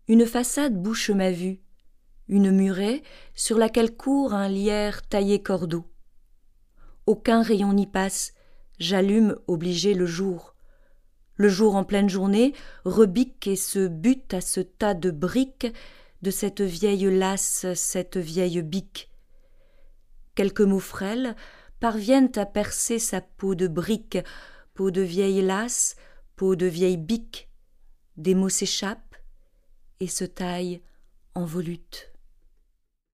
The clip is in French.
Une façade bouche ma vue, une muraie sur laquelle court un lierre taillé cordeau. Aucun rayon n'y passe, j'allume obligé le jour. Le jour en pleine journée rebique et se bute à ce tas de briques de cette vieille lasse, cette vieille bique. Quelques mots frêles parviennent à percer sa peau de brique, peau de vieille lasse, peau de vieille bique. Des mots s'échappent et se taillent en volutes.